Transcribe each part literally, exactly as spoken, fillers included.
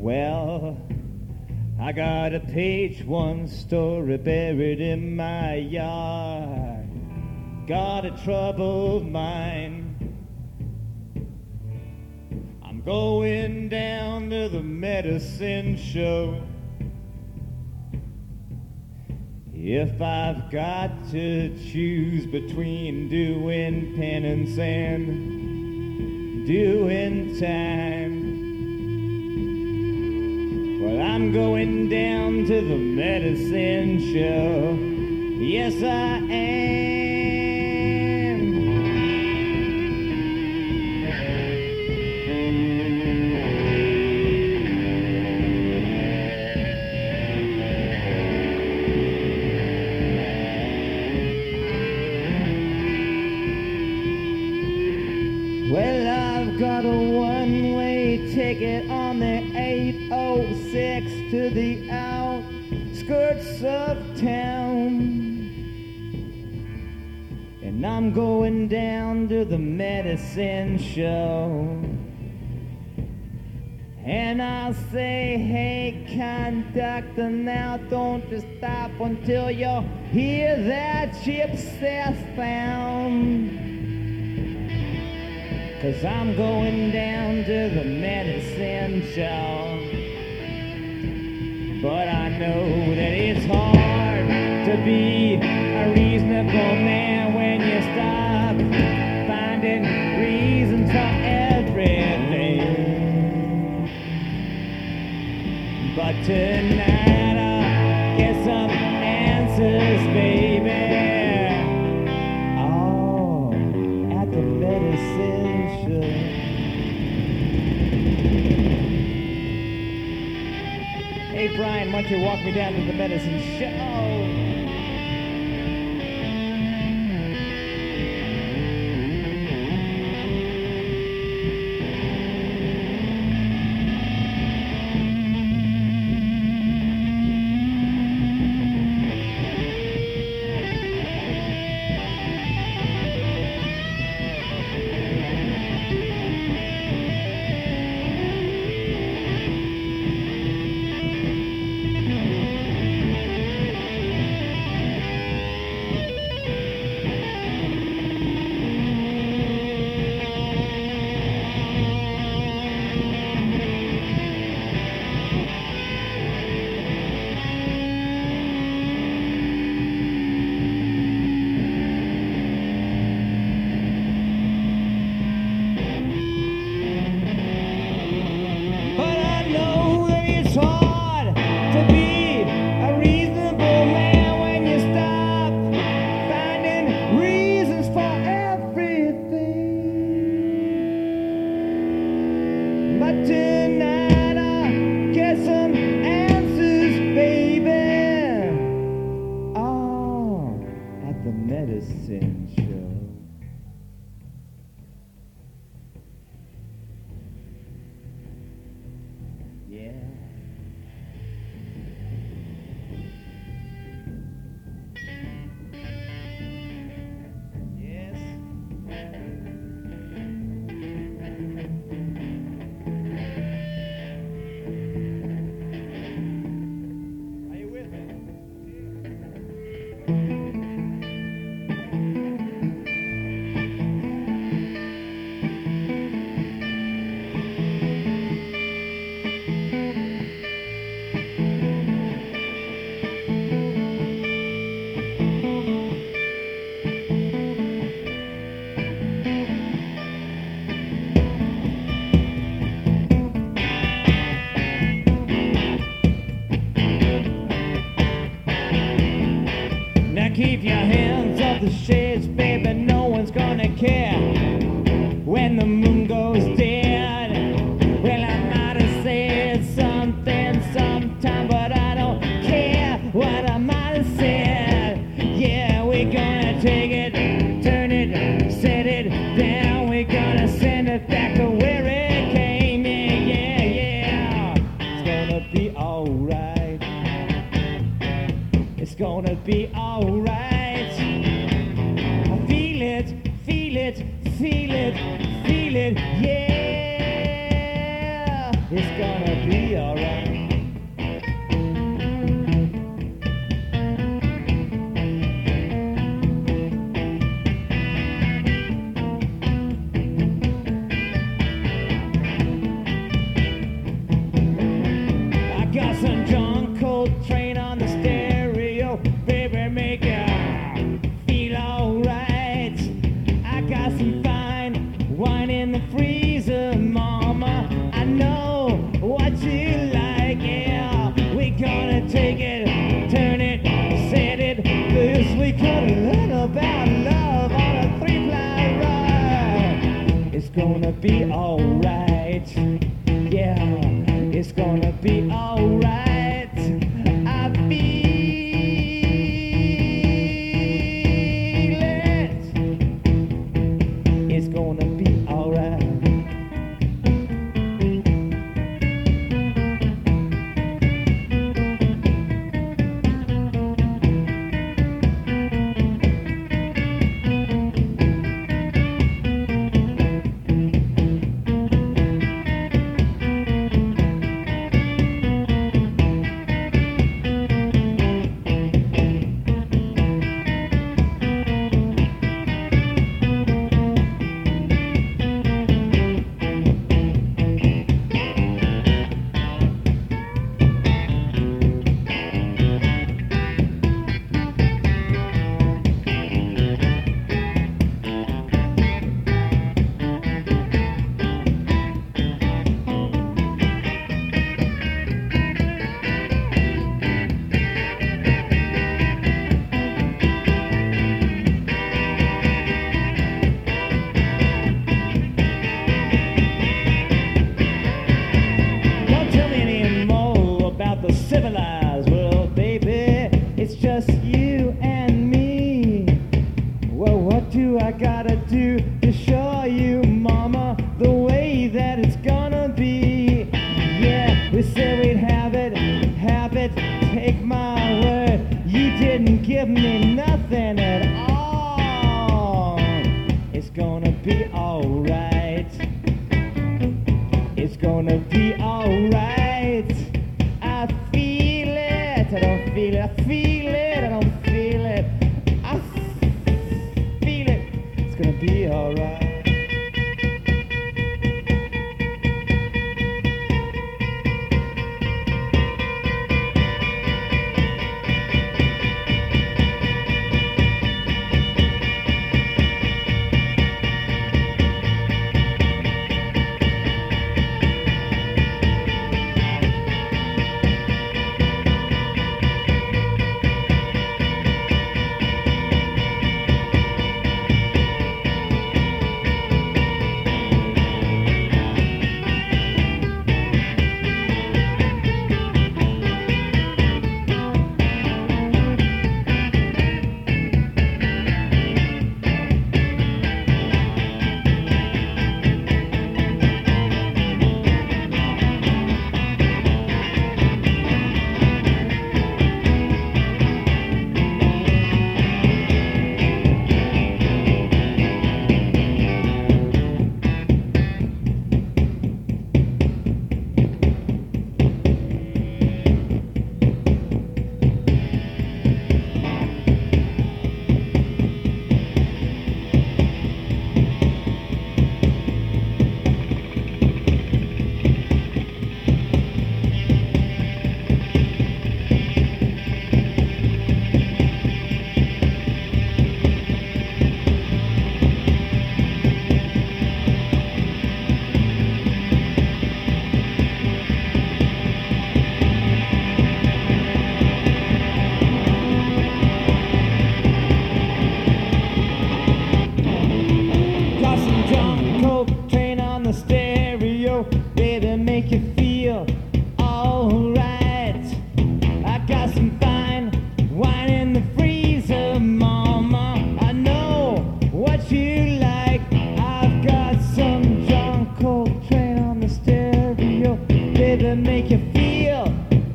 Well, I got a page one story buried in my yard. Got a troubled mind. I'm going down to the medicine show. If I've got to choose between doing penance and doing time, well, I'm going down to the medicine show. Yes, I am. Well, I've got a one-way ticket on the eight oh six to the outskirts of town, and I'm going down to the medicine show. And I'll say, hey, conductor, now don't you stop until you hear that gypsy sound. 'Cause I'm going down to the medicine show. But I know that it's hard to be a reasonable man when you stop finding reasons for everything. But tonight I'll get some answers, baby. Oh, at the medicine. Hey Brian, why don't you walk me down to the medicine show? Keep your hands off the shades, baby, no one's gonna care when the moon goes dead. Well, I might have said something sometime, but I don't care what I might have said. Yeah, we're gonna take it, turn it, set it down. We're gonna send it back to where it came in. Yeah, yeah, it's gonna be alright. It's gonna be alright. It's gonna be alright. I got some John Coltrane on the stereo, baby, make ya feel alright. I got some fine wine in the freezer, mama. I know what you like, yeah. We gonna take it, turn it, set it loose. We gonna learn about love on a three-ply ride. It's gonna be alright, yeah. It's gonna be alright. I feel it. It's gonna be alright. Civilized world, baby, it's just you and me. Well, what do I gotta do to show you, mama, the way that it's gonna be? Yeah, we said we'd have it, have it, take my word. You didn't give me nothing at all. It's gonna be alright. It's gonna be alright. I feel it, I don't feel it, I feel it, I don't feel it, I feel it, it's gonna be alright. Baby, make you feel alright. I got some fine wine in the freezer, mama. I know what you like. I've got some John Coltrane on the stereo. Baby, make you feel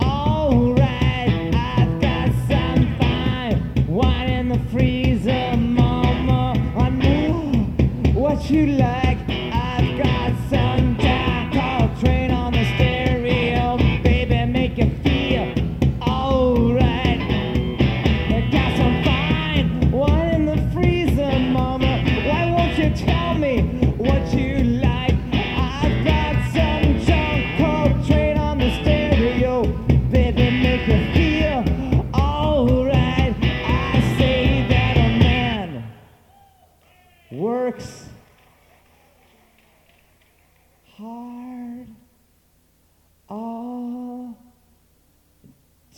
alright. I've got some fine wine in the freezer, mama. I know what you like. I've got some John Coltrane on the stereo.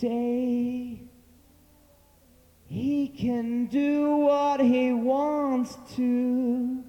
day. He can do what he wants to.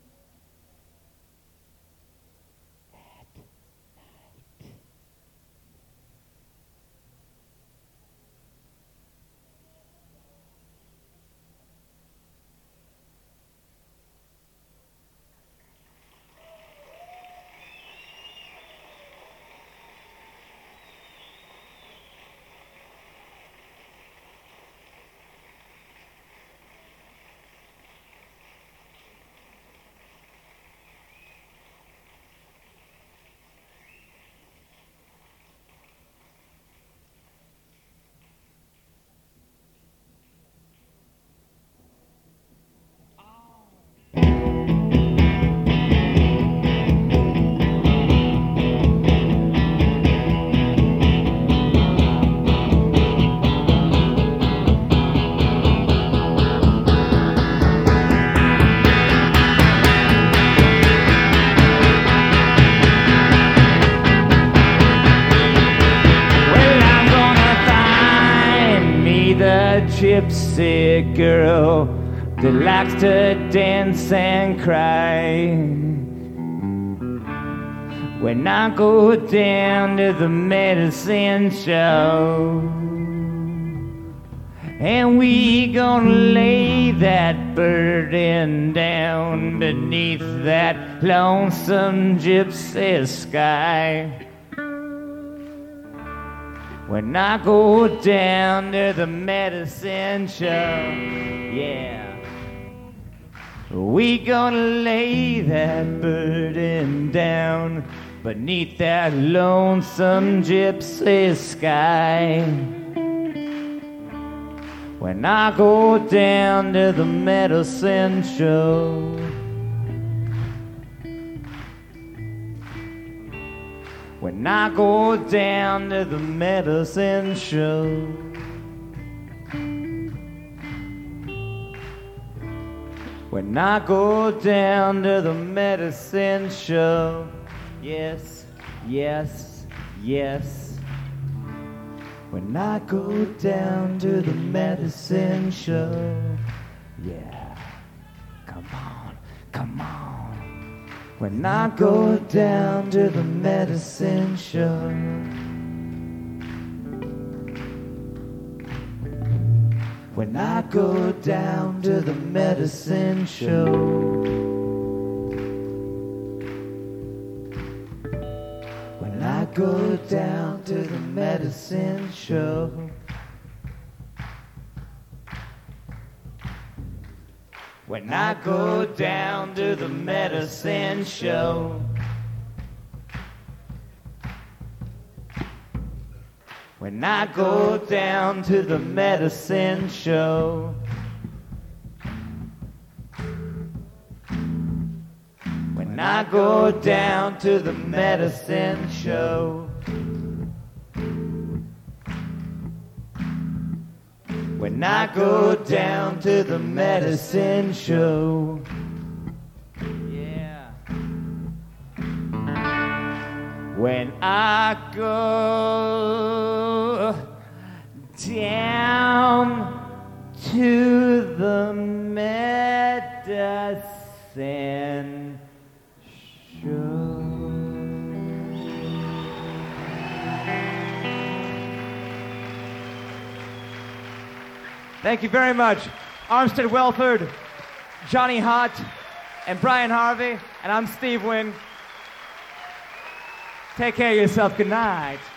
Gypsy girl that likes to dance and cry. When I go down to the medicine show, and we gonna lay that burden down beneath that lonesome gypsy sky. When I go down to the medicine show, yeah, we gonna lay that burden down beneath that lonesome gypsy sky. When I go down to the medicine show, when I go down to the medicine show, when I go down to the medicine show, yes, yes, yes. When I go down to the medicine show, yeah, come on, come on. When I go down to the medicine show, when I go down to the medicine show, when I go down to the medicine show, when I go down to the medicine show, when I go down to the medicine show, when I go down to the medicine show, when I go down to the medicine show, yeah. When I go down to the medicine show. Thank you very much. Armstead Welford, Johnny Hott, and Brian Harvey, and I'm Steve Wynn. Take care of yourself. Good night.